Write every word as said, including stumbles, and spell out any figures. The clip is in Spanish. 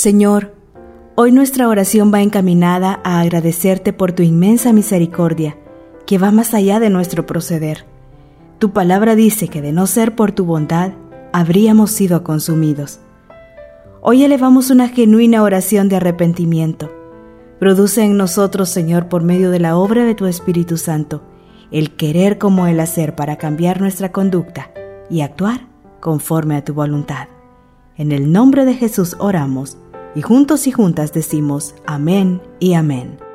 Señor, hoy nuestra oración va encaminada a agradecerte por tu inmensa misericordia, que va más allá de nuestro proceder. Tu palabra dice que de no ser por tu bondad, habríamos sido consumidos. Hoy elevamos una genuina oración de arrepentimiento. Produce en nosotros, Señor, por medio de la obra de tu Espíritu Santo, el querer como el hacer para cambiar nuestra conducta y actuar conforme a tu voluntad. En el nombre de Jesús oramos, y juntos y juntas decimos amén y amén.